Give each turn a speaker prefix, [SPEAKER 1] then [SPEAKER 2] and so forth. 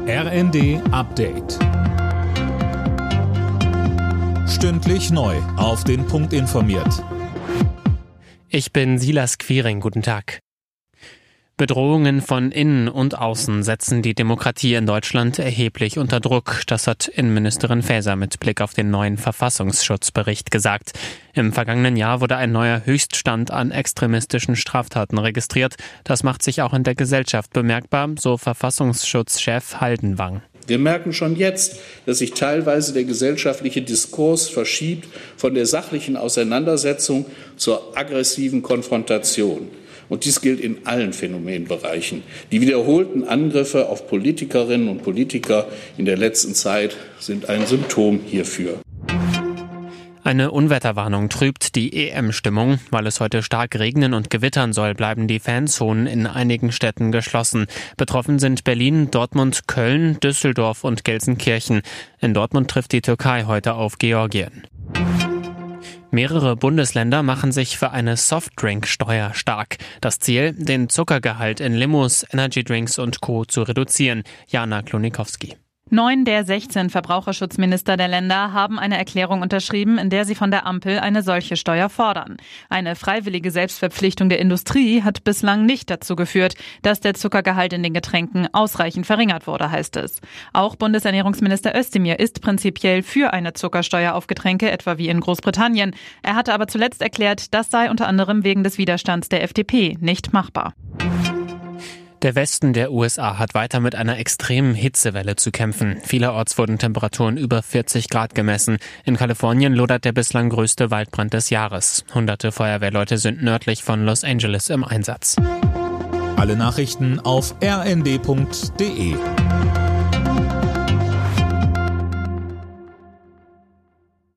[SPEAKER 1] RND Update. Stündlich neu auf den Punkt informiert.
[SPEAKER 2] Ich bin Silas Quiring, guten Tag. Bedrohungen von innen und außen setzen die Demokratie in Deutschland erheblich unter Druck. Das hat Innenministerin Faeser mit Blick auf den neuen Verfassungsschutzbericht gesagt. Im vergangenen Jahr wurde ein neuer Höchststand an extremistischen Straftaten registriert. Das macht sich auch in der Gesellschaft bemerkbar, so Verfassungsschutzchef Haldenwang.
[SPEAKER 3] Wir merken schon jetzt, dass sich teilweise der gesellschaftliche Diskurs verschiebt von der sachlichen Auseinandersetzung zur aggressiven Konfrontation. Und dies gilt in allen Phänomenbereichen. Die wiederholten Angriffe auf Politikerinnen und Politiker in der letzten Zeit sind ein Symptom hierfür.
[SPEAKER 2] Eine Unwetterwarnung trübt die EM-Stimmung. Weil es heute stark regnen und gewittern soll, bleiben die Fanzonen in einigen Städten geschlossen. Betroffen sind Berlin, Dortmund, Köln, Düsseldorf und Gelsenkirchen. In Dortmund trifft die Türkei heute auf Georgien. Mehrere Bundesländer machen sich für eine Softdrink-Steuer stark. Das Ziel, den Zuckergehalt in Limos, Energydrinks und Co. zu reduzieren. Jana Klonikowski.
[SPEAKER 4] 9 der 16 Verbraucherschutzminister der Länder haben eine Erklärung unterschrieben, in der sie von der Ampel eine solche Steuer fordern. Eine freiwillige Selbstverpflichtung der Industrie hat bislang nicht dazu geführt, dass der Zuckergehalt in den Getränken ausreichend verringert wurde, heißt es. Auch Bundesernährungsminister Özdemir ist prinzipiell für eine Zuckersteuer auf Getränke, etwa wie in Großbritannien. Er hatte aber zuletzt erklärt, das sei unter anderem wegen des Widerstands der FDP nicht machbar.
[SPEAKER 2] Der Westen der USA hat weiter mit einer extremen Hitzewelle zu kämpfen. Vielerorts wurden Temperaturen über 40 Grad gemessen. In Kalifornien lodert der bislang größte Waldbrand des Jahres. Hunderte Feuerwehrleute sind nördlich von Los Angeles im Einsatz.
[SPEAKER 1] Alle Nachrichten auf rnd.de.